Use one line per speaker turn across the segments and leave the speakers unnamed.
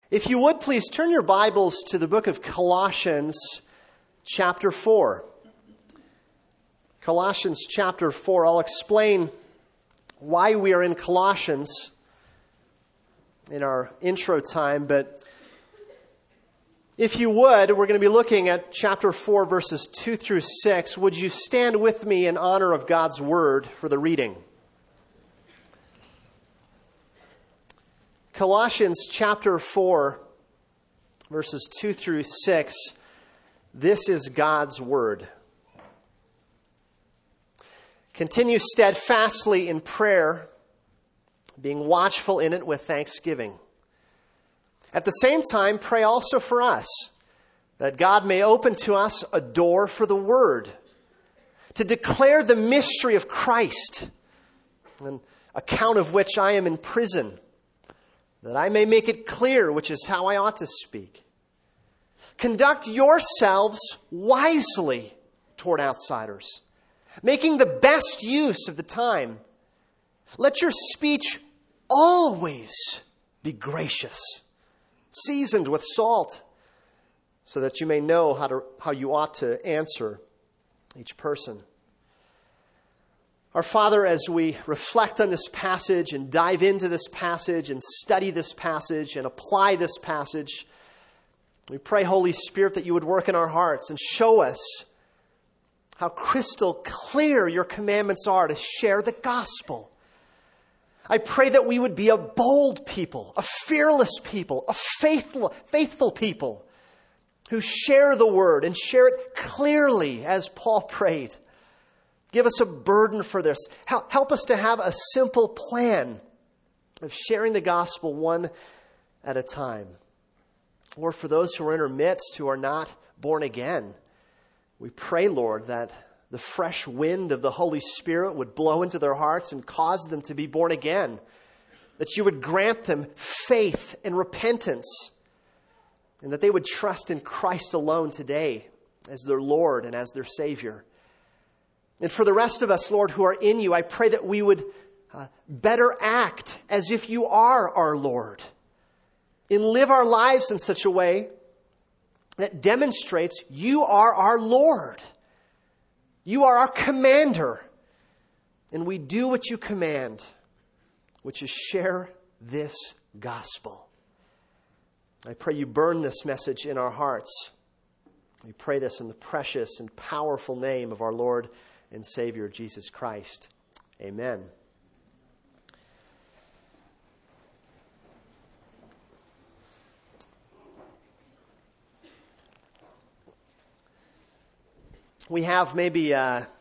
If you would, please turn your Bibles to the book of Colossians, chapter 4. Colossians chapter 4. I'll explain why we are in Colossians in our intro time, but if you would, we're going to be looking at chapter 4, verses 2 through 6. Would you stand with me in honor of God's word for the reading? Colossians chapter 4, verses 2 through 6. This is God's word. Continue steadfastly in prayer, being watchful in it with thanksgiving. At the same time, pray also for us, that God may open to us a door for the word, to declare the mystery of Christ, on account of which I am in prison, that I may make it clear which is how I ought to speak. Conduct yourselves wisely toward outsiders, making the best use of the time. Let your speech always be gracious, seasoned with salt, so that you may know how you ought to answer each person. Our Father, as we reflect on this passage and dive into this passage and study this passage and apply this passage, we pray, Holy Spirit, that you would work in our hearts and show us how crystal clear your commandments are to share the gospel. I pray that we would be a bold people, a fearless people, a faithful people who share the word and share it clearly as Paul prayed. Give us a burden for this. Help us to have a simple plan of sharing the gospel one at a time. Lord, for those who are in our midst who are not born again, we pray, Lord, that the fresh wind of the Holy Spirit would blow into their hearts and cause them to be born again. That you would grant them faith and repentance, and that they would trust in Christ alone today as their Lord and as their Savior. And for the rest of us, Lord, who are in you, I pray that we would better act as if you are our Lord, and live our lives in such a way that demonstrates you are our Lord. You are our commander, and we do what you command, which is share this gospel. I pray you burn this message in our hearts. We pray this in the precious and powerful name of our Lord and Savior, Jesus Christ. Amen. We have maybe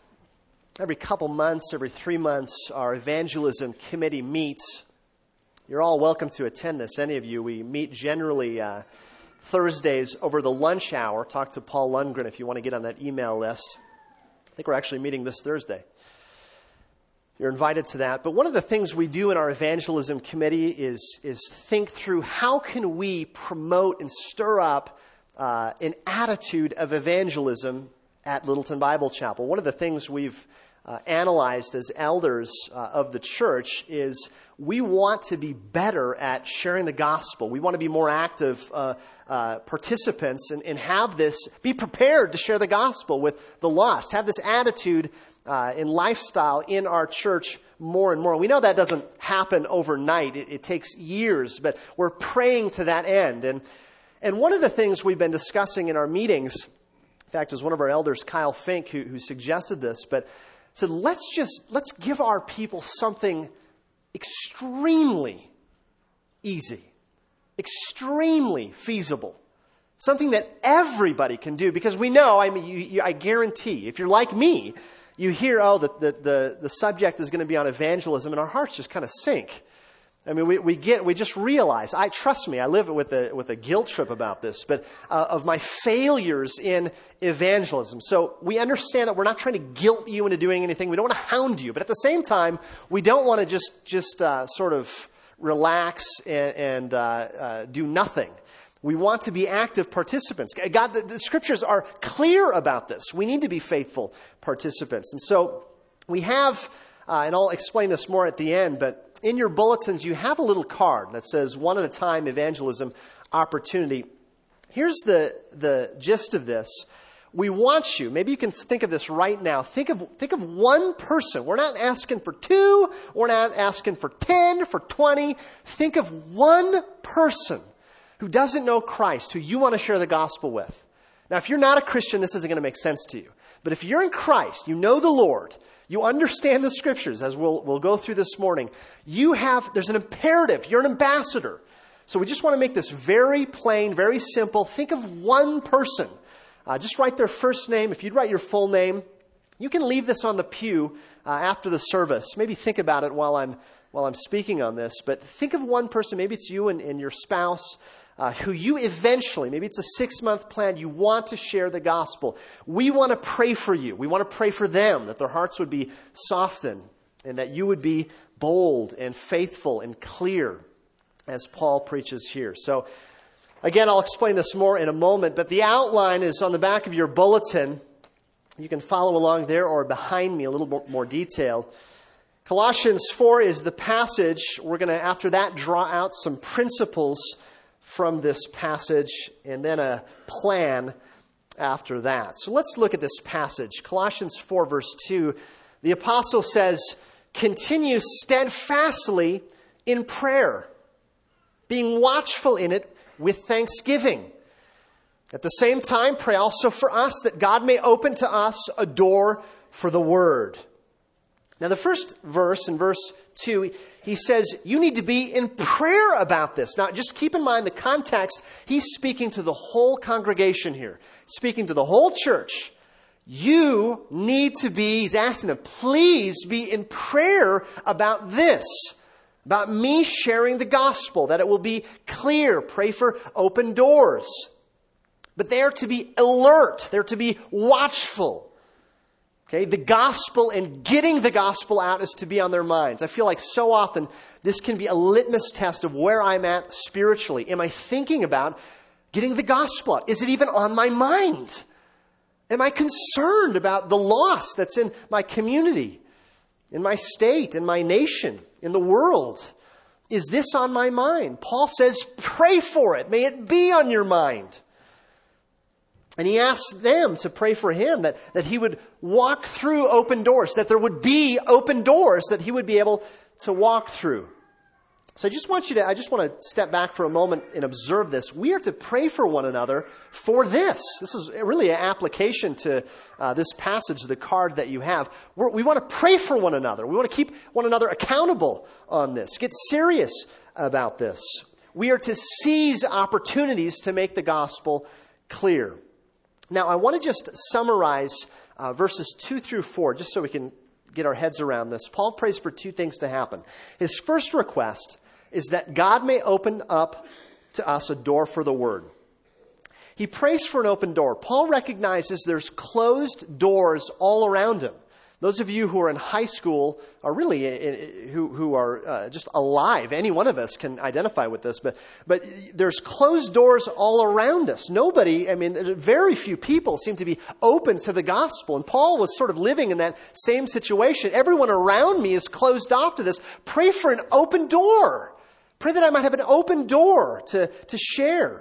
every couple months, every 3 months, our evangelism committee meets. You're all welcome to attend this, any of you. We meet generally Thursdays over the lunch hour. Talk to Paul Lundgren if you want to get on that email list. I think we're actually meeting this Thursday. You're invited to that. But one of the things we do in our evangelism committee is think through how can we promote and stir up an attitude of evangelism at Littleton Bible Chapel. One of the things we've analyzed as elders of the church is we want to be better at sharing the gospel. We want to be more active participants and have this, be prepared to share the gospel with the lost. Have this attitude and lifestyle in our church more and more. We know that doesn't happen overnight. It takes years, but we're praying to that end. And one of the things we've been discussing in our meetings, in fact, it was one of our elders, Kyle Fink, who suggested this, but said, let's give our people something extremely easy, extremely feasible, something that everybody can do. Because we know, I guarantee, if you're like me, you hear, the subject is going to be on evangelism, and our hearts just kind of sink. I mean, we just realize, trust me, I live with a guilt trip about this, but of my failures in evangelism. So we understand that we're not trying to guilt you into doing anything. We don't want to hound you, but at the same time, we don't want to just sort of relax and do nothing. We want to be active participants. God, the scriptures are clear about this. We need to be faithful participants, and so we have, and I'll explain this more at the end, but in your bulletins, you have a little card that says one at a time evangelism. opportunity. Here's the gist of this. We want you, maybe you can think of this right now. Think of one person. We're not asking for 2. We're not asking for 10, for 20. Think of one person who doesn't know Christ, who you want to share the gospel with. Now, if you're not a Christian, this isn't going to make sense to you. But if you're in Christ, you know the Lord, you understand the Scriptures, as we'll go through this morning, there's an imperative. You're an ambassador. So we just want to make this very plain, very simple. Think of one person. Just write their first name. If you'd write your full name, you can leave this on the pew after the service. Maybe think about it while I'm speaking on this. But think of one person. Maybe it's you and your spouse who you eventually, maybe it's a 6-month plan, you want to share the gospel. We want to pray for you. We want to pray for them, that their hearts would be softened and that you would be bold and faithful and clear as Paul preaches here. So, again, I'll explain this more in a moment, but the outline is on the back of your bulletin. You can follow along there or behind me, a little bit more detailed. Colossians 4 is the passage. We're going to, after that, draw out some principles from this passage and then a plan after that. So let's look at this passage. Colossians 4, verse 2. The apostle says, "Continue steadfastly in prayer, being watchful in it with thanksgiving. At the same time, pray also for us that God may open to us a door for the word." Now, the first verse, in verse 2, he says, you need to be in prayer about this. Now, just keep in mind the context. He's speaking to the whole congregation here, speaking to the whole church. You need to be, he's asking them, please be in prayer about this, about me sharing the gospel, that it will be clear. Pray for open doors. But they are to be alert. They're to be watchful. Okay, the gospel and getting the gospel out is to be on their minds. I feel like so often this can be a litmus test of where I'm at spiritually. Am I thinking about getting the gospel out? Is it even on my mind? Am I concerned about the loss that's in my community, in my state, in my nation, in the world? Is this on my mind? Paul says, pray for it. May it be on your mind. And he asked them to pray for him, that he would walk through open doors, that there would be open doors that he would be able to walk through. So I just want to step back for a moment and observe this. We are to pray for one another for this. This is really an application to this passage, the card that you have. We want to pray for one another. We want to keep one another accountable on this. Get serious about this. We are to seize opportunities to make the gospel clear. Now, I want to just summarize verses 2 through 4, just so we can get our heads around this. Paul prays for 2 things to happen. His first request is that God may open up to us a door for the word. He prays for an open door. Paul recognizes there's closed doors all around him. Those of you who are in high school are really, who are just alive. Any one of us can identify with this, but there's closed doors all around us. Very few people seem to be open to the gospel. And Paul was sort of living in that same situation. Everyone around me is closed off to this. Pray for an open door. Pray that I might have an open door to share.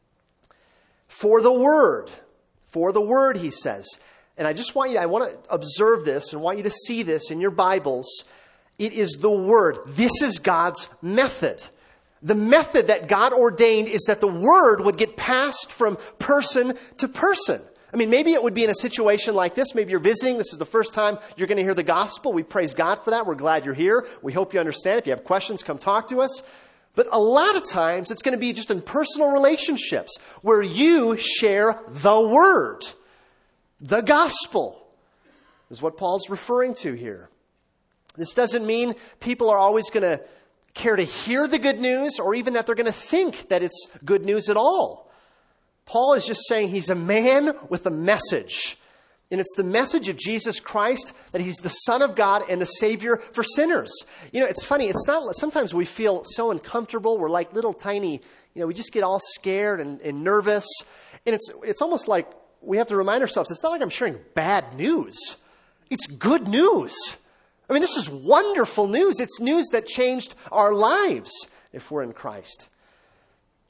For the word, he says. And I want to observe this and want you to see this in your Bibles. It is the word. This is God's method. The method that God ordained is that the word would get passed from person to person. I mean, maybe it would be in a situation like this. Maybe you're visiting. This is the first time you're going to hear the gospel. We praise God for that. We're glad you're here. We hope you understand. If you have questions, come talk to us. But a lot of times it's going to be just in personal relationships where you share the word. The gospel is what Paul's referring to here. This doesn't mean people are always going to care to hear the good news or even that they're going to think that it's good news at all. Paul is just saying he's a man with a message. And it's the message of Jesus Christ, that he's the Son of God and the Savior for sinners. It's funny. It's not, sometimes we feel so uncomfortable. We're like little tiny, we just get all scared and nervous. And it's almost like we have to remind ourselves, it's not like I'm sharing bad news. It's good news. I mean, this is wonderful news. It's news that changed our lives if we're in Christ.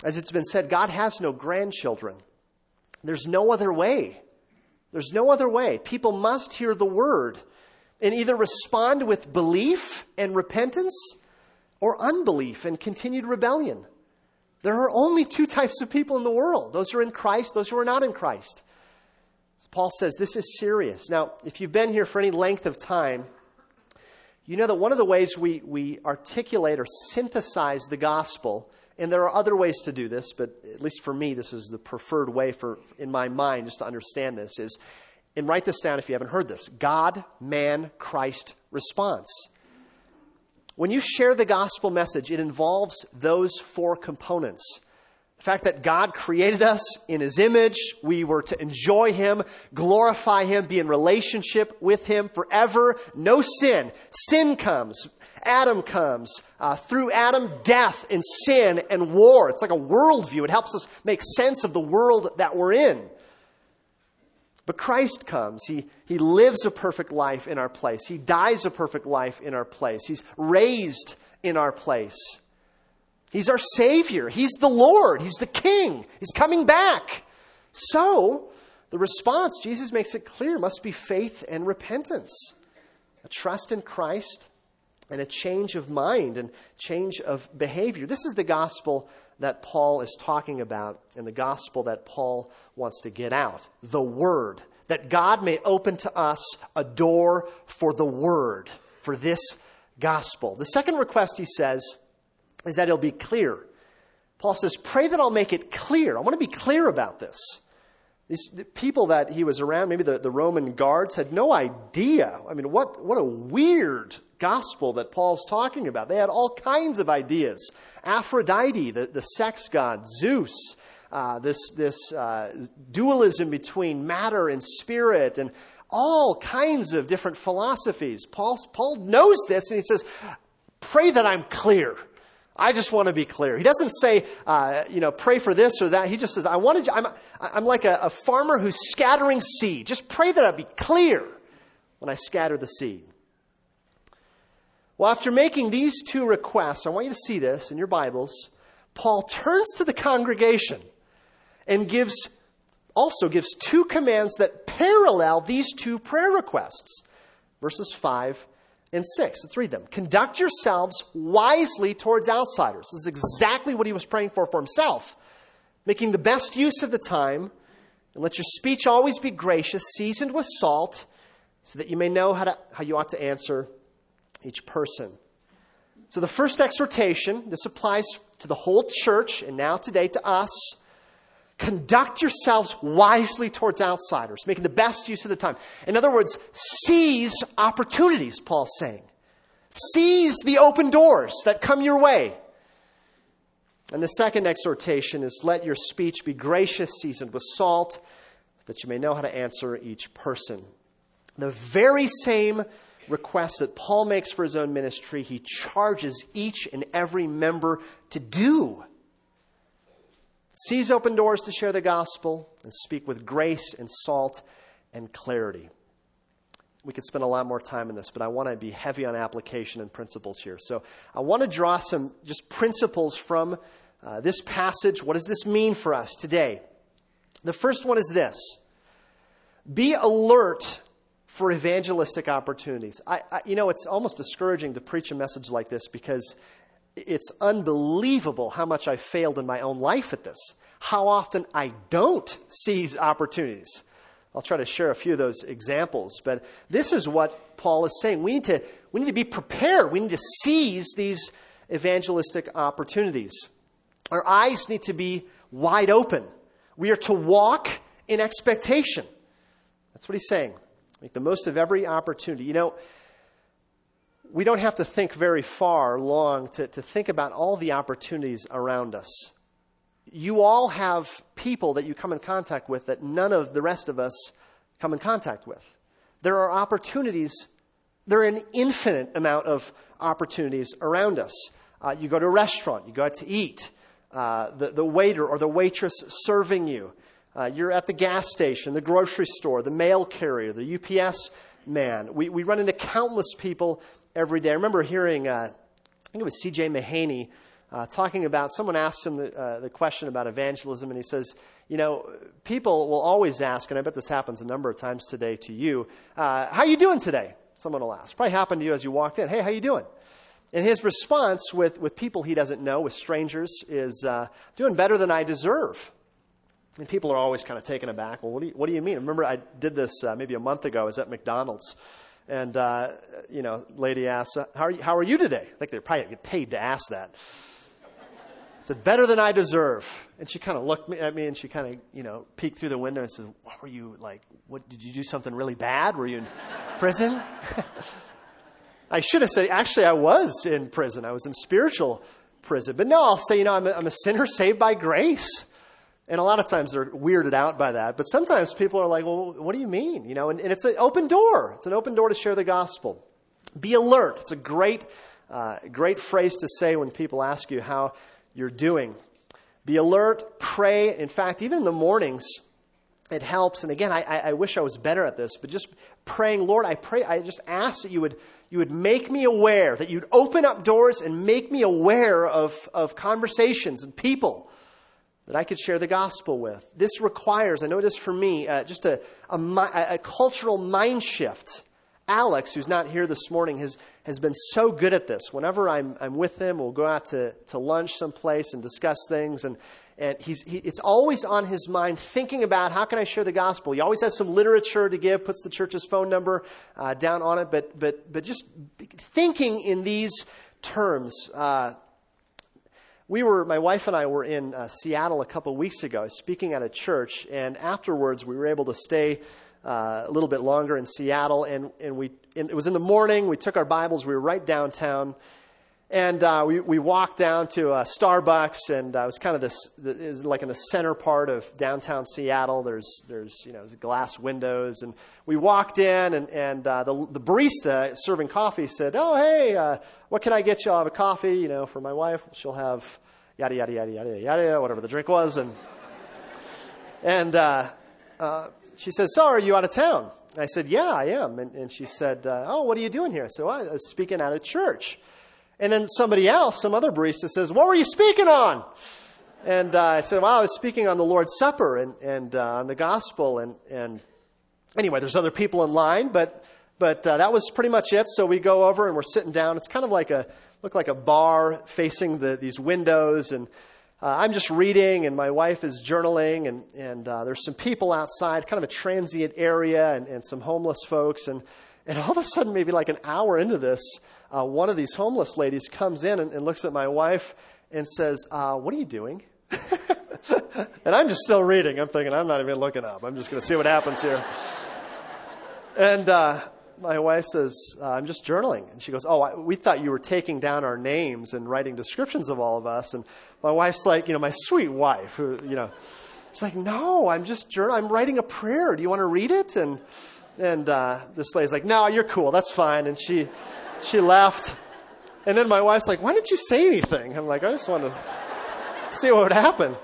As it's been said, God has no grandchildren. There's no other way. There's no other way. People must hear the word and either respond with belief and repentance or unbelief and continued rebellion. There are only two types of people in the world. Those who are in Christ, those who are not in Christ. Paul says this is serious. Now, if you've been here for any length of time, you know that one of the ways we articulate or synthesize the gospel, and there are other ways to do this, but at least for me, this is the preferred way in my mind just to understand this, is, and write this down if you haven't heard this, God, man, Christ response. When you share the gospel message, it involves those four components. The fact that God created us in His image, we were to enjoy Him, glorify Him, be in relationship with Him forever. No sin. Sin comes. Adam comes. Through Adam, death and sin and war. It's like a worldview. It helps us make sense of the world that we're in. But Christ comes. He lives a perfect life in our place. He dies a perfect life in our place. He's raised in our place. He's our Savior. He's the Lord. He's the King. He's coming back. So, the response, Jesus makes it clear, must be faith and repentance. A trust in Christ and a change of mind and change of behavior. This is the gospel that Paul is talking about and the gospel that Paul wants to get out. The Word. That God may open to us a door for the Word, for this gospel. The second request, he says, is that it'll be clear. Paul says, pray that I'll make it clear. I want to be clear about this. The people that he was around, maybe the Roman guards, had no idea. I mean, what a weird gospel that Paul's talking about. They had all kinds of ideas. Aphrodite, the sex god, Zeus, this dualism between matter and spirit, and all kinds of different philosophies. Paul knows this, and he says, pray that I'm clear. I just want to be clear. He doesn't say, pray for this or that. He just says, I'm like a farmer who's scattering seed. Just pray that I be clear when I scatter the seed. Well, after making these two requests, I want you to see this in your Bibles. Paul turns to the congregation and also gives two commands that parallel these two prayer requests. Verses 5 and 6. Let's read them. Conduct yourselves wisely towards outsiders. This is exactly what he was praying for himself. Making the best use of the time, and let your speech always be gracious, seasoned with salt, so that you may know how you ought to answer each person. So the first exhortation, this applies to the whole church, and now today to us. Conduct yourselves wisely towards outsiders, making the best use of the time. In other words, seize opportunities, Paul's saying. Seize the open doors that come your way. And the second exhortation is, let your speech be gracious, seasoned with salt, so that you may know how to answer each person. The very same request that Paul makes for his own ministry, he charges each and every member to do. Seize open doors to share the gospel and speak with grace and salt and clarity. We could spend a lot more time in this, but I want to be heavy on application and principles here. So I want to draw some just principles from this passage. What does this mean for us today? The first one is this. Be alert for evangelistic opportunities. It's almost discouraging to preach a message like this because it's unbelievable how much I failed in my own life at this. How often I don't seize opportunities. I'll try to share a few of those examples. But this is what Paul is saying. We need to be prepared. We need to seize these evangelistic opportunities. Our eyes need to be wide open. We are to walk in expectation. That's what he's saying. Make the most of every opportunity. We don't have to think very long to think about all the opportunities around us. You all have people that you come in contact with that none of the rest of us come in contact with. There are opportunities. There are an infinite amount of opportunities around us. You go to a restaurant. You go out to eat. The waiter or the waitress serving you. You're at the gas station, the grocery store, the mail carrier, the UPS man. We run into countless people every day. I remember hearing, I think it was C.J. Mahaney talking about, someone asked him the question about evangelism, and he says, people will always ask, and I bet this happens a number of times today to you, how you doing today? Someone will ask. Probably happened to you as you walked in. Hey, how you doing? And his response with people he doesn't know, with strangers, is doing better than I deserve. And people are always kind of taken aback. Well, what do you mean? I remember I did this maybe a month ago. I was at McDonald's. And, lady asked, how are you today? I think they probably get paid to ask that. I said, better than I deserve. And she kind of looked at me and she kind of, peeked through the window and said, what were you like? What, did you do something really bad? Were you in prison? I should have said, actually, I was in prison. I was in spiritual prison. But no, I'll say, I'm a sinner saved by grace. And a lot of times they're weirded out by that. But sometimes people are like, well, what do you mean? And it's an open door. It's an open door to share the gospel. Be alert. It's a great phrase to say when people ask you how you're doing. Be alert, pray. In fact, even in the mornings, it helps. And again, I wish I was better at this, but just praying, Lord, I just ask that you would make me aware, that you'd open up doors and make me aware of conversations and people that I could share the gospel with. This requires, I know it is for me, just a cultural mind shift. Alex, who's not here this morning, has been so good at this. Whenever I'm with him, we'll go out to lunch someplace and discuss things, and it's always on his mind, thinking about how can I share the gospel. He always has some literature to give, puts the church's phone number down on it, but just thinking in these terms. My wife and I were in Seattle a couple of weeks ago, speaking at a church, and afterwards we were able to stay a little bit longer in Seattle, and it was in the morning. We took our Bibles. We were right downtown, and we walked down to Starbucks, and it was kind of it was like in the center part of downtown Seattle. There's glass windows, and we walked in, and the barista serving coffee said, "Oh, hey, what can I get you? I'll have a coffee, for my wife. She'll have yada yada yada yada yada, whatever the drink was." And she says, "So, are you out of town?" And I said, "Yeah, I am." And she said, "Oh, what are you doing here?" I said, "Well, I was speaking at a church." And then some other barista says, "What were you speaking on?" And I said, "Well, I was speaking on the Lord's Supper and on the gospel." And anyway, there's other people in line, but that was pretty much it. So we go over and we're sitting down. It's kind of looked like a bar facing these windows, and I'm just reading, and my wife is journaling, and there's some people outside, kind of a transient area, and some homeless folks, and all of a sudden, maybe like an hour into this, one of these homeless ladies comes in and looks at my wife and says, "What are you doing?" And I'm just still reading. I'm thinking, I'm not even looking up. I'm just going to see what happens here. And my wife says, "I'm just journaling." And she goes, "Oh, we thought you were taking down our names and writing descriptions of all of us." And my wife's like, my sweet wife, who, she's like, "No, I'm just I'm writing a prayer. Do you want to read it?" And this lady's like, "No, you're cool. That's fine." And she left. And then my wife's like, "Why didn't you say anything?" I'm like, "I just wanted to see what would happen."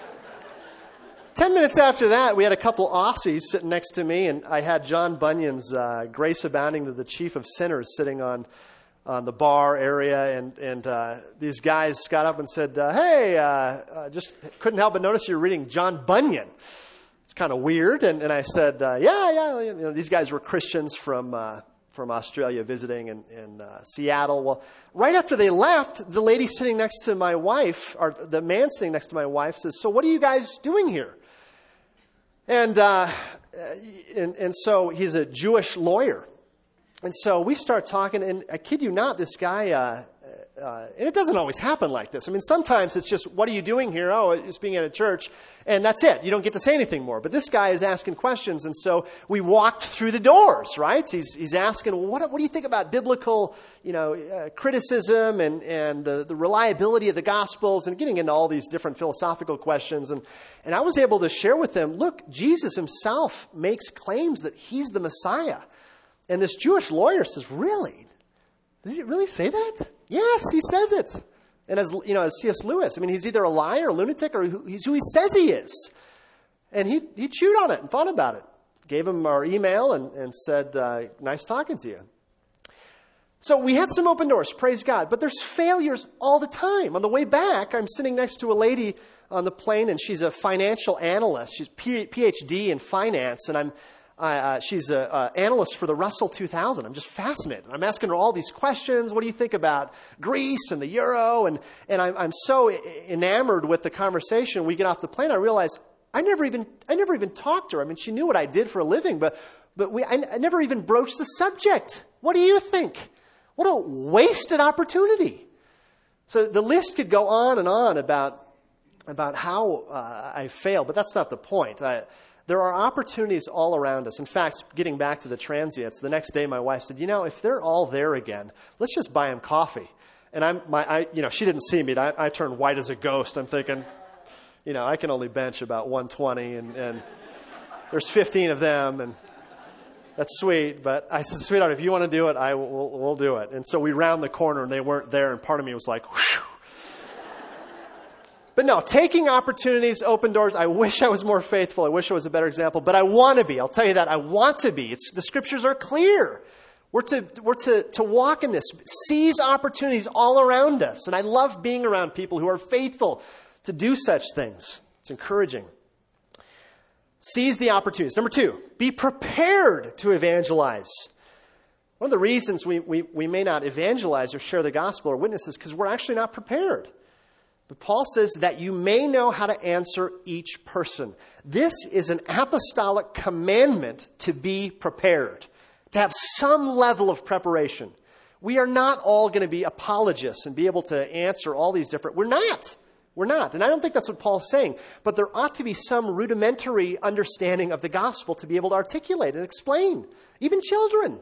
10 minutes after that, we had a couple Aussies sitting next to me, and I had John Bunyan's Grace Abounding to the Chief of Sinners sitting on the bar area, and these guys got up and said, "Hey, just couldn't help but notice you're reading John Bunyan." It's kind of weird, and I said, yeah. These guys were Christians from Australia visiting in Seattle. Well, right after they left, the lady sitting next to my wife, or the man sitting next to my wife, says, "So what are you guys doing here?" And so he's a Jewish lawyer. And so we start talking, and I kid you not, this guy, and it doesn't always happen like this. I mean, sometimes it's just, "What are you doing here?" "Oh, it's being at a church." And that's it. You don't get to say anything more. But this guy is asking questions, and so we walked through the doors, right? He's asking, "Well, what do you think about biblical, criticism and the reliability of the Gospels?" and getting into all these different philosophical questions. And I was able to share with him, look, Jesus himself makes claims that he's the Messiah. And this Jewish lawyer says, "Really? Does he really say that?" "Yes, he says it." And as C.S. Lewis, I mean, he's either a liar, a lunatic, or he's who he says he is. And he chewed on it and thought about it. Gave him our email and said, "Nice talking to you." So we had some open doors, praise God, but there's failures all the time. On the way back, I'm sitting next to a lady on the plane, and she's a financial analyst. She's PhD in finance, and she's an analyst for the Russell 2000. I'm just fascinated. I'm asking her all these questions. What do you think about Greece and the euro? And I'm so enamored with the conversation. We get off the plane, I realize I never even talked to her. I mean, she knew what I did for a living, but I never even broached the subject. What do you think? What a wasted opportunity. So the list could go on and on about how I failed, but that's not the point. There are opportunities all around us. In fact, getting back to the transients, the next day my wife said, if they're all there again, let's just buy them coffee. And she didn't see me. I turned white as a ghost. I'm thinking, I can only bench about 120, and there's 15 of them, and that's sweet. But I said, sweetheart, if you want to do it, we'll do it. And so we round the corner, and they weren't there, and part of me was like, whew. But no, taking opportunities, open doors. I wish I was more faithful. I wish I was a better example, but I want to be. I'll tell you that. I want to be. The scriptures are clear. We're to walk in this, seize opportunities all around us. And I love being around people who are faithful to do such things. It's encouraging. Seize the opportunities. Number 2, be prepared to evangelize. One of the reasons we may not evangelize or share the gospel or witness is because we're actually not prepared. But Paul says that you may know how to answer each person. This is an apostolic commandment to be prepared, to have some level of preparation. We are not all going to be apologists and be able to answer all these different... We're not. And I don't think that's what Paul's saying. But there ought to be some rudimentary understanding of the gospel to be able to articulate and explain. Even children.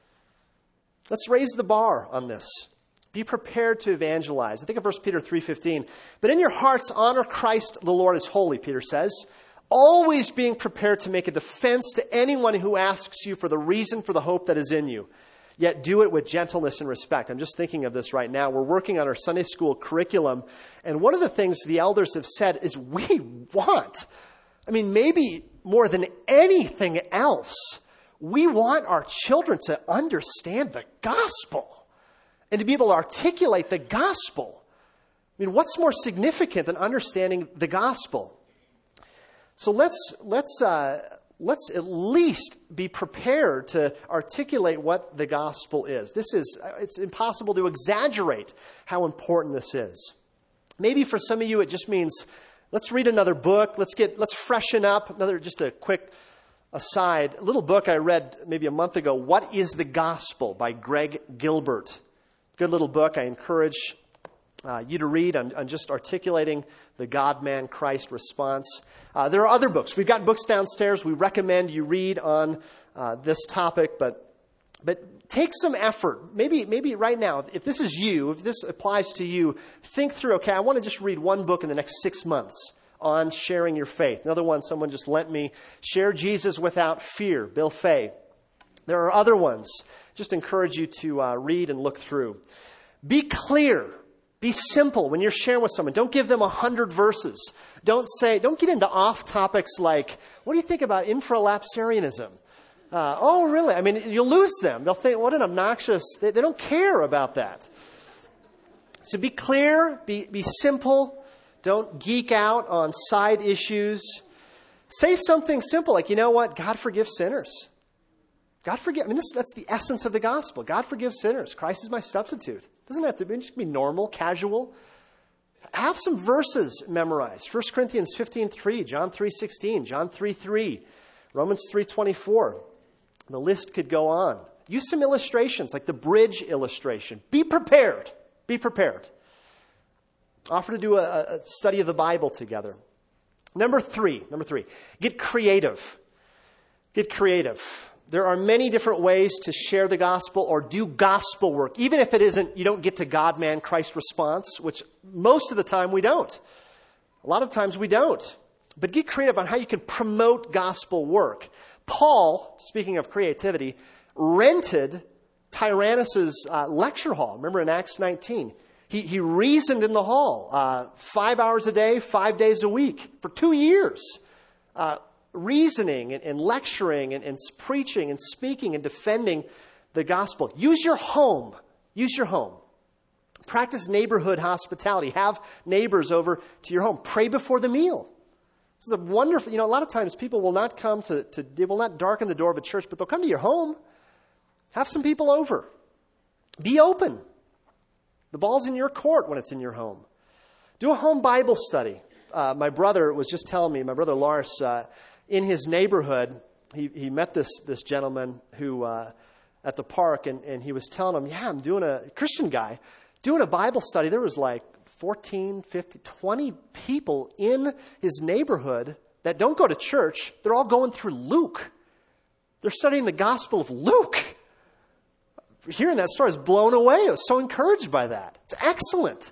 Let's raise the bar on this. Be prepared to evangelize. I think of 1 Peter 3:15. But in your hearts, honor Christ the Lord as holy, Peter says. Always being prepared to make a defense to anyone who asks you for the reason for the hope that is in you. Yet do it with gentleness and respect. I'm just thinking of this right now. We're working on our Sunday school curriculum. And one of the things the elders have said is we want, maybe more than anything else, we want our children to understand the gospel. And to be able to articulate the gospel. What's more significant than understanding the gospel? So let's at least be prepared to articulate what the gospel is. It's impossible to exaggerate how important this is. Maybe for some of you it just means let's read another book. Let's freshen up. Just a quick aside, a little book I read maybe a month ago, What is the Gospel by Greg Gilbert. Good little book. I encourage you to read on just articulating the God-man-Christ response. There are other books. We've got books downstairs. We recommend you read on this topic, but take some effort. Maybe right now, if this is you, if this applies to you, think through, okay, I want to just read one book in the next 6 months on sharing your faith. Another one someone just lent me, Share Jesus Without Fear, Bill Fay. There are other ones. Just encourage you to read and look through. Be clear. Be simple when you're sharing with someone. Don't give them 100 verses. Don't get into off topics like, what do you think about infralapsarianism? Oh, really? You'll lose them. They'll think, what an obnoxious... They don't care about that. So be clear. Be simple. Don't geek out on side issues. Say something simple like, you know what? God forgives sinners. God forgive. That's the essence of the gospel. God forgives sinners. Christ is my substitute. Doesn't have to be, just be normal, casual. Have some verses memorized. 1 Corinthians 15:3, John 3:16, John 3:3, Romans 3:24. The list could go on. Use some illustrations, like the bridge illustration. Be prepared. Be prepared. Offer to do a study of the Bible together. Number three, get creative. Get creative. There are many different ways to share the gospel or do gospel work. Even if it isn't, you don't get to God, man, Christ response, which most of the time we don't. A lot of times we don't. But get creative on how you can promote gospel work. Paul, speaking of creativity, rented Tyrannus' lecture hall. Remember in Acts 19? He reasoned in the hall 5 hours a day, 5 days a week for 2 years. Reasoning and lecturing and preaching and speaking and defending the gospel. Use your home Use your home. Practice neighborhood hospitality. Have neighbors over to your home. Pray before the meal. This is a wonderful, a lot of times people will not come they will not darken the door of a church, but they'll come to your home. Have some people over. Be open. The ball's in your court when it's in your home. Do a home Bible study. My brother was just telling me, my brother Lars, in his neighborhood, he met this gentleman who at the park, and he was telling him, I'm doing a Christian guy, doing a Bible study. There was like 14, 50, 20 people in his neighborhood that don't go to church. They're all going through Luke. They're studying the Gospel of Luke. Hearing that story, I was blown away. I was so encouraged by that. It's excellent.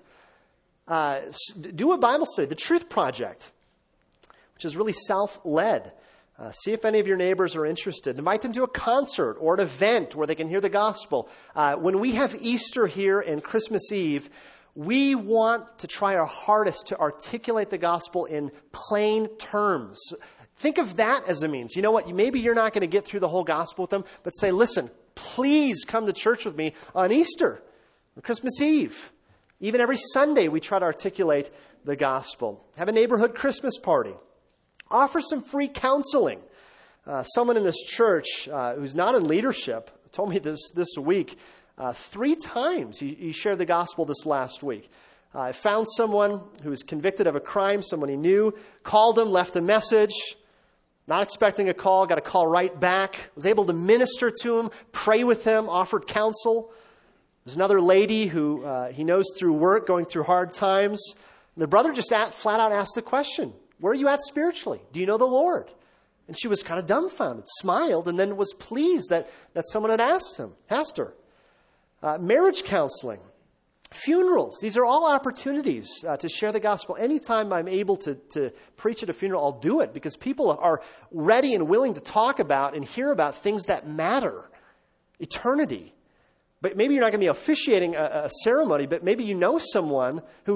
Do a Bible study, the Truth Project, which is really self-led. See if any of your neighbors are interested. Invite them to a concert or an event where they can hear the gospel. When we have Easter here and Christmas Eve, we want to try our hardest to articulate the gospel in plain terms. Think of that as a means. You know what? Maybe you're not going to get through the whole gospel with them, but say, listen, please come to church with me on Easter, on Christmas Eve. Even every Sunday, we try to articulate the gospel. Have a neighborhood Christmas party. Offer some free counseling. Someone in this church who's not in leadership told me this week, 3 times he shared the gospel this last week. I found someone who was convicted of a crime, someone he knew, called him, left a message. Not expecting a call, got a call right back. Was able to minister to him, pray with him, offered counsel. There's another lady who he knows through work, going through hard times. And the brother just flat out asked the question, where are you at spiritually? Do you know the Lord? And she was kind of dumbfounded, smiled, and then was pleased that someone had asked her. Marriage counseling. Funerals. These are all opportunities to share the gospel. Anytime I'm able to preach at a funeral, I'll do it because people are ready and willing to talk about and hear about things that matter. Eternity. But maybe you're not going to be officiating a ceremony, but maybe you know someone who,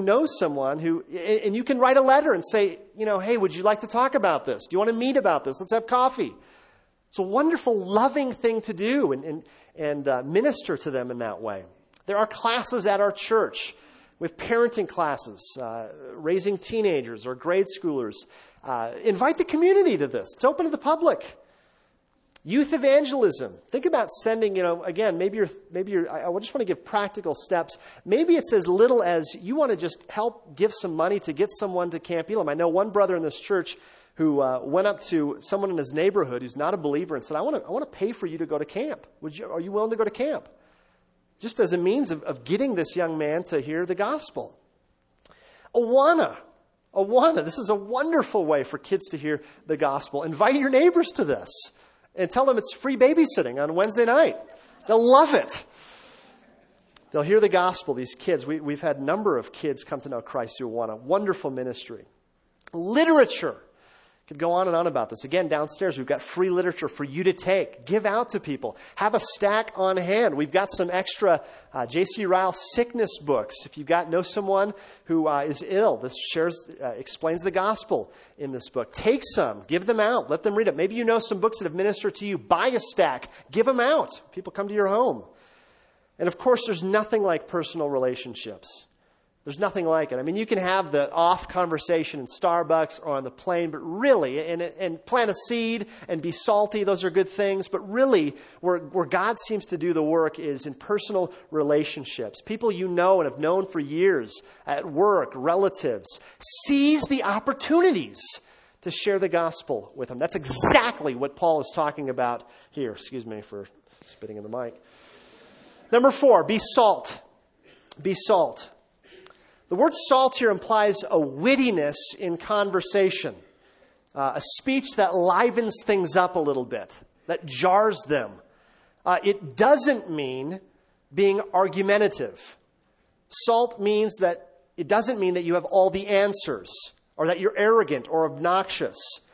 and you can write a letter and say, hey, would you like to talk about this? Do you want to meet about this? Let's have coffee. It's a wonderful, loving thing to do and minister to them in that way. There are classes at our church. We have parenting classes, raising teenagers or grade schoolers. Invite the community to this. It's open to the public. Youth evangelism. Think about sending, again, maybe you're, I just want to give practical steps. Maybe it's as little as you want to just help give some money to get someone to Camp Elam. I know one brother in this church who went up to someone in his neighborhood who's not a believer and said, I want to pay for you to go to camp. Are you willing to go to camp? Just as a means of getting this young man to hear the gospel. Awana. This is a wonderful way for kids to hear the gospel. Invite your neighbors to this and tell them it's free babysitting on Wednesday night. They'll love it. They'll hear the gospel, these kids. We've had a number of kids come to know Christ through Awana. Wonderful ministry. Literature. Could go on and on about this. Again, downstairs, we've got free literature for you to take. Give out to people. Have a stack on hand. We've got some extra J.C. Ryle sickness books. If you've know someone who is ill, this explains the gospel in this book. Take some. Give them out. Let them read it. Maybe you know some books that have ministered to you. Buy a stack. Give them out. People come to your home. And of course, there's nothing like personal relationships. There's nothing like it. I mean, you can have the off conversation in Starbucks or on the plane, but really, and plant a seed and be salty, those are good things. But really, where God seems to do the work is in personal relationships. People you know and have known for years at work, relatives. Seize the opportunities to share the gospel with them. That's exactly what Paul is talking about here. Excuse me for spitting in the mic. Number 4, be salt. Be salt. The word salt here implies a wittiness in conversation, a speech that livens things up a little bit, that jars them. It doesn't mean being argumentative. Salt means that it doesn't mean that you have all the answers or that you're arrogant or obnoxious.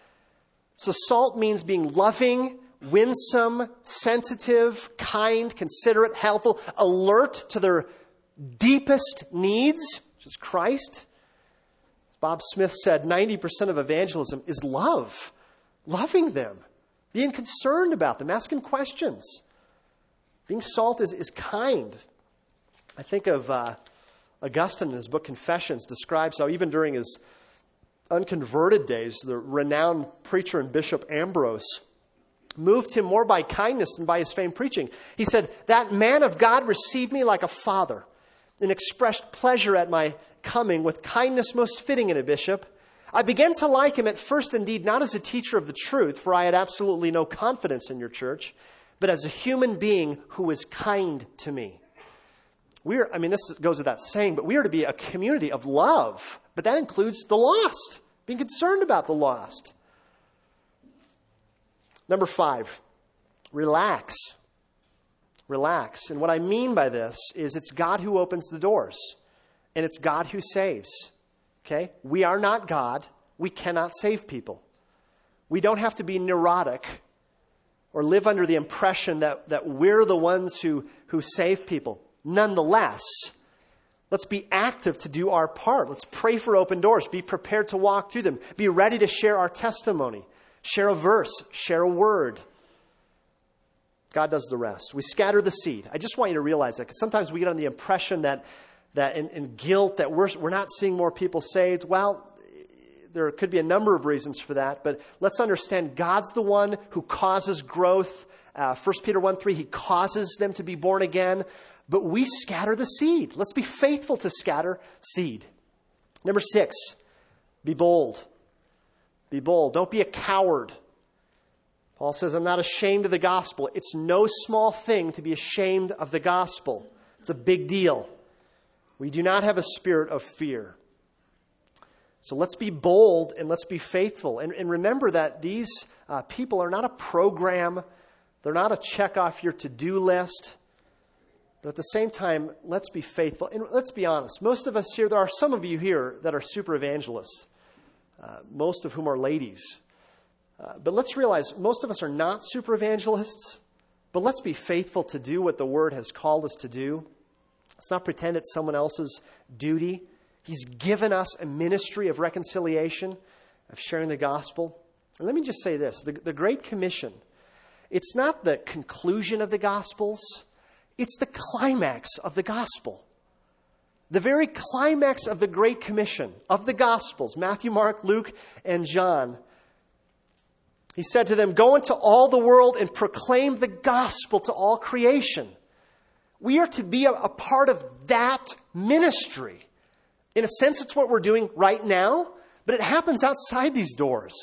So salt means being loving, winsome, sensitive, kind, considerate, helpful, alert to their deepest needs, which is Christ. As Bob Smith said, 90% of evangelism is love. Loving them. Being concerned about them. Asking questions. Being salt is kind. I think of Augustine in his book Confessions describes how even during his unconverted days, the renowned preacher and Bishop Ambrose moved him more by kindness than by his famed preaching. He said, "That man of God received me like a father and expressed pleasure at my coming with kindness most fitting in a bishop. I began to like him at first indeed not as a teacher of the truth, for I had absolutely no confidence in your church, but as a human being who was kind to me." This goes without saying, but we are to be a community of love. But that includes the lost, being concerned about the lost. Number 5, relax. Relax. And what I mean by this is it's God who opens the doors, and it's God who saves. Okay? We are not God. We cannot save people. We don't have to be neurotic or live under the impression that we're the ones who save people. Nonetheless, let's be active to do our part. Let's pray for open doors. Be prepared to walk through them. Be ready to share our testimony. Share a verse. Share a word. God does the rest. We scatter the seed. I just want you to realize that, because sometimes we get on the impression that in guilt that we're not seeing more people saved. Well, there could be a number of reasons for that, but let's understand God's the one who causes growth. 1 Peter 1:3, He causes them to be born again. But we scatter the seed. Let's be faithful to scatter seed. Number 6, be bold. Be bold. Don't be a coward. Paul says, "I'm not ashamed of the gospel." It's no small thing to be ashamed of the gospel. It's a big deal. We do not have a spirit of fear. So let's be bold and let's be faithful. And remember that these people are not a program. They're not a check off your to-do list. But at the same time, let's be faithful. And let's be honest. Most of us here, there are some of you here that are super evangelists, most of whom are ladies. But let's realize most of us are not super evangelists, but let's be faithful to do what the Word has called us to do. Let's not pretend it's someone else's duty. He's given us a ministry of reconciliation, of sharing the gospel. And let me just say this, the Great Commission, it's not the conclusion of the Gospels. It's the climax of the gospel. The very climax of the Great Commission, of the Gospels, Matthew, Mark, Luke, and John. He said to them, "Go into all the world and proclaim the gospel to all creation." We are to be a part of that ministry. In a sense, it's what we're doing right now, but it happens outside these doors.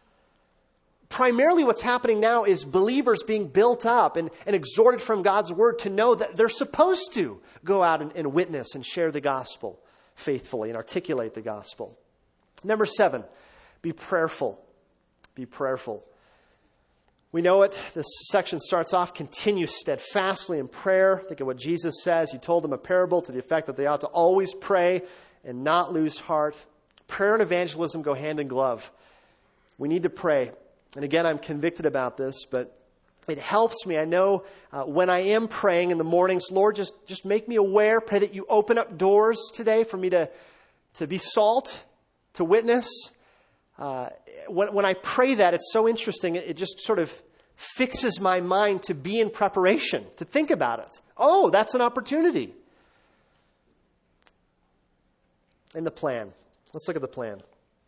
Primarily what's happening now is believers being built up and exhorted from God's Word to know that they're supposed to go out and witness and share the gospel faithfully and articulate the gospel. Number 7, be prayerful. Be prayerful. We know it. This section starts off, continue steadfastly in prayer. Think of what Jesus says. He told them a parable to the effect that they ought to always pray and not lose heart. Prayer and evangelism go hand in glove. We need to pray. And again, I'm convicted about this, but it helps me. I know when I am praying in the mornings, Lord, just make me aware. Pray that you open up doors today for me to be salt, to witness. When I pray that, it's so interesting. It just sort of fixes my mind to be in preparation, to think about it. Oh, that's an opportunity. And the plan. Let's look at the plan.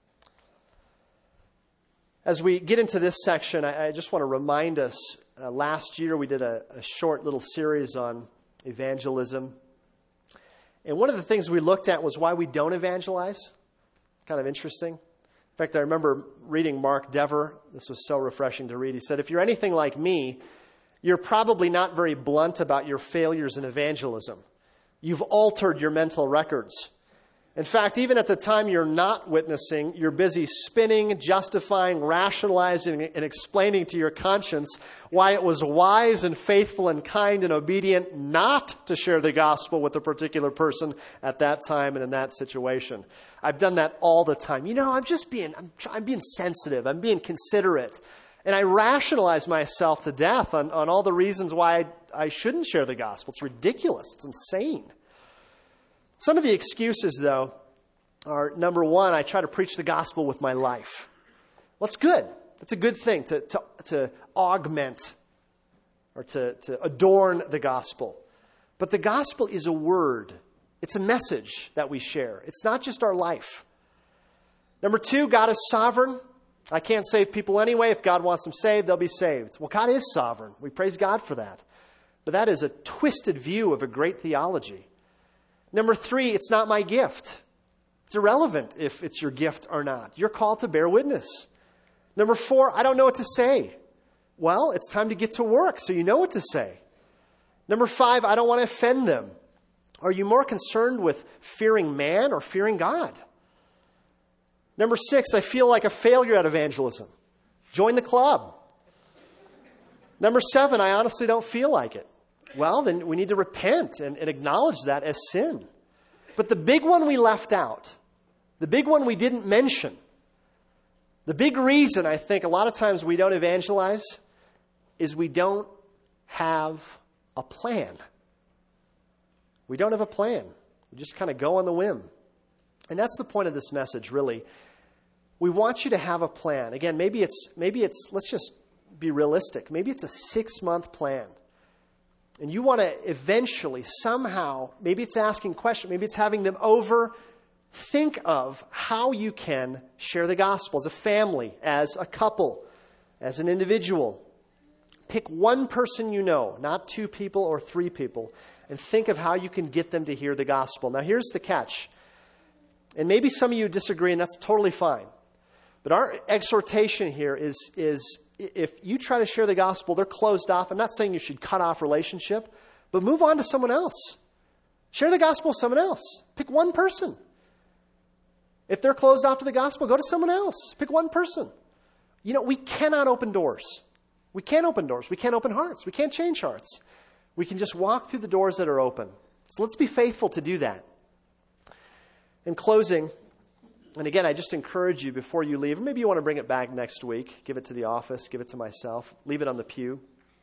As we get into this section, I just want to remind us, last year we did a short little series on evangelism. And one of the things we looked at was why we don't evangelize. Kind of interesting. In fact, I remember reading Mark Dever. This was so refreshing to read. He said, "If you're anything like me, you're probably not very blunt about your failures in evangelism. You've altered your mental records. In fact, even at the time you're not witnessing, you're busy spinning, justifying, rationalizing, and explaining to your conscience why it was wise and faithful and kind and obedient not to share the gospel with a particular person at that time and in that situation." I've done that all the time. I'm being sensitive. I'm being considerate. And I rationalize myself to death on all the reasons why I shouldn't share the gospel. It's ridiculous. It's insane. Some of the excuses, though, are, number one, I try to preach the gospel with my life. Well, that's good. That's a good thing to augment or to adorn the gospel. But the gospel is a word. It's a message that we share. It's not just our life. Number 2, God is sovereign. I can't save people anyway. If God wants them saved, they'll be saved. Well, God is sovereign. We praise God for that. But that is a twisted view of a great theology. Number 3, it's not my gift. It's irrelevant if it's your gift or not. You're called to bear witness. Number 4, I don't know what to say. Well, it's time to get to work so you know what to say. Number 5, I don't want to offend them. Are you more concerned with fearing man or fearing God? Number 6, I feel like a failure at evangelism. Join the club. Number 7, I honestly don't feel like it. Well, then we need to repent and acknowledge that as sin. But the big one we left out, the big one we didn't mention, the big reason I think a lot of times we don't evangelize is we don't have a plan. We don't have a plan. We just kind of go on the whim. And that's the point of this message, really. We want you to have a plan. Again, maybe it's let's just be realistic. Maybe it's a 6-month plan. And you want to eventually, somehow, maybe it's asking questions, maybe it's having them over, think of how you can share the gospel as a family, as a couple, as an individual. Pick one person you know, not 2 people or 3 people, and think of how you can get them to hear the gospel. Now, here's the catch. And maybe some of you disagree, and that's totally fine. But our exhortation here is if you try to share the gospel, they're closed off. I'm not saying you should cut off relationship, but move on to someone else. Share the gospel with someone else. Pick one person. If they're closed off to the gospel, go to someone else. Pick one person. You know, we cannot open doors. We can't open doors. We can't open hearts. We can't change hearts. We can just walk through the doors that are open. So let's be faithful to do that. In closing, and again, I just encourage you before you leave, or maybe you want to bring it back next week, give it to the office, give it to myself, leave it on the pew.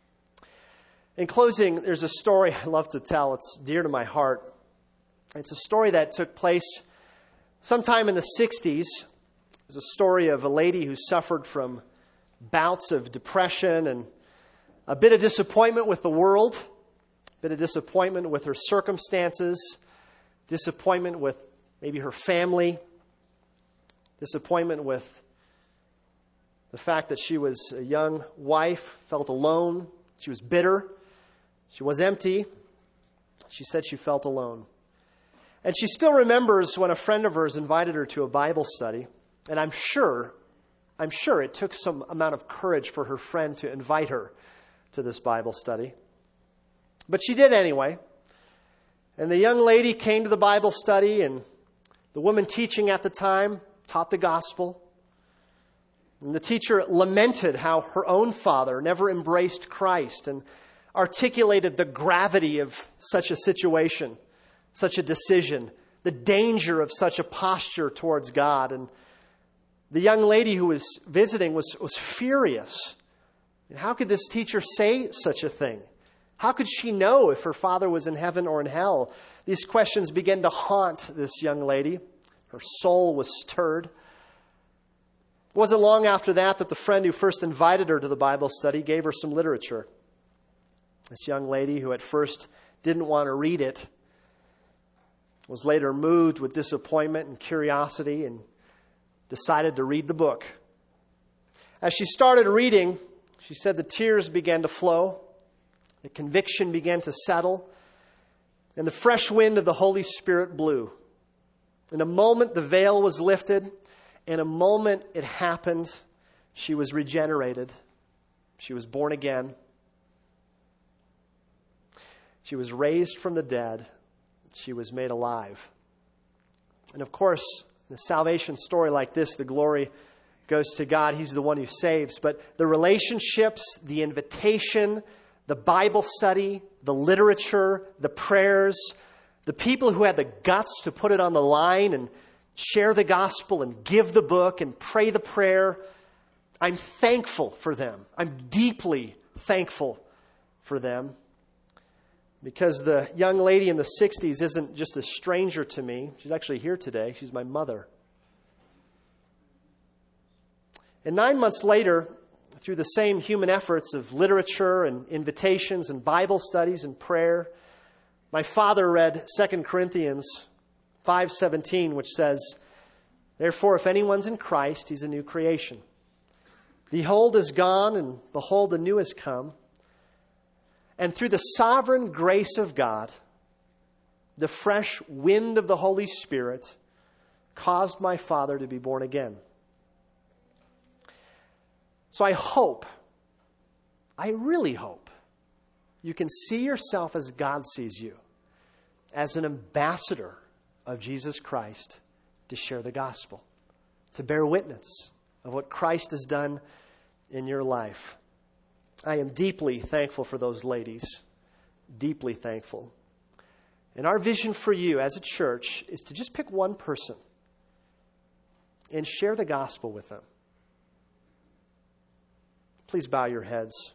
In closing, there's a story I love to tell. It's dear to my heart. It's a story that took place sometime in the 60s. It's a story of a lady who suffered from bouts of depression and a bit of disappointment with the world, a bit of disappointment with her circumstances, disappointment with maybe her family, disappointment with the fact that she was a young wife, felt alone. She was bitter. She was empty. She said she felt alone. And she still remembers when a friend of hers invited her to a Bible study. And I'm sure it took some amount of courage for her friend to invite her to this Bible study. But she did anyway. And the young lady came to the Bible study, and the woman teaching at the time taught the gospel. And the teacher lamented how her own father never embraced Christ and articulated the gravity of such a situation, such a decision, the danger of such a posture towards God. And the young lady who was visiting was furious. And how could this teacher say such a thing? How could she know if her father was in heaven or in hell? These questions began to haunt this young lady. Her soul was stirred. It wasn't long after that the friend who first invited her to the Bible study gave her some literature. This young lady, who at first didn't want to read it, was later moved with disappointment and curiosity and decided to read the book. As she started reading, she said the tears began to flow, the conviction began to settle, and the fresh wind of the Holy Spirit blew. In a moment, the veil was lifted. In a moment, it happened. She was regenerated. She was born again. She was raised from the dead. She was made alive. And of course, in a salvation story like this, the glory goes to God. He's the one who saves. But the relationships, the invitation, the Bible study, the literature, the prayers, the people who had the guts to put it on the line and share the gospel and give the book and pray the prayer, I'm thankful for them. I'm deeply thankful for them. Because the young lady in the 60s isn't just a stranger to me. She's actually here today. She's my mother. And 9 months later, through the same human efforts of literature and invitations and Bible studies and prayer, My father read 2 Corinthians 5:17, which says, "Therefore, if anyone's in Christ, he's a new creation. The old is gone, and behold, the new has come. And through the sovereign grace of God, the fresh wind of the Holy Spirit caused my father to be born again." So I really hope, you can see yourself as God sees you, as an ambassador of Jesus Christ to share the gospel, to bear witness of what Christ has done in your life. I am deeply thankful for those ladies, deeply thankful. And our vision for you as a church is to just pick one person and share the gospel with them. Please bow your heads.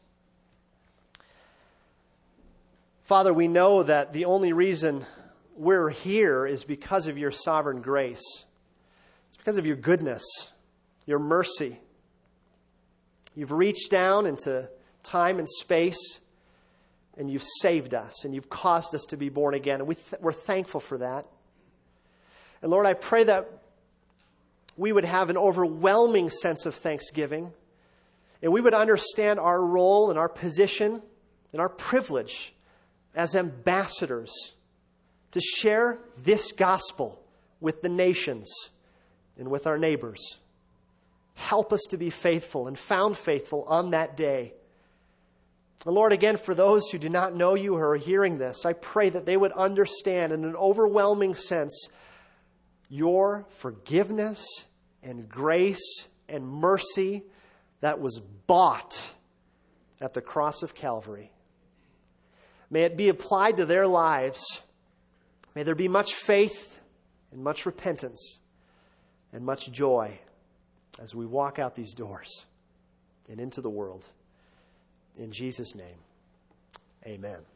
Father, we know that the only reason we're here is because of your sovereign grace. It's because of your goodness, your mercy. You've reached down into time and space, and you've saved us, and you've caused us to be born again. And we're thankful for that. And Lord, I pray that we would have an overwhelming sense of thanksgiving, and we would understand our role and our position and our privilege as ambassadors to share this gospel with the nations and with our neighbors. Help us to be faithful and found faithful on that day. And Lord, again, for those who do not know you or are hearing this, I pray that they would understand in an overwhelming sense your forgiveness and grace and mercy that was bought at the cross of Calvary. May it be applied to their lives. May there be much faith and much repentance and much joy as we walk out these doors and into the world. In Jesus' name, amen.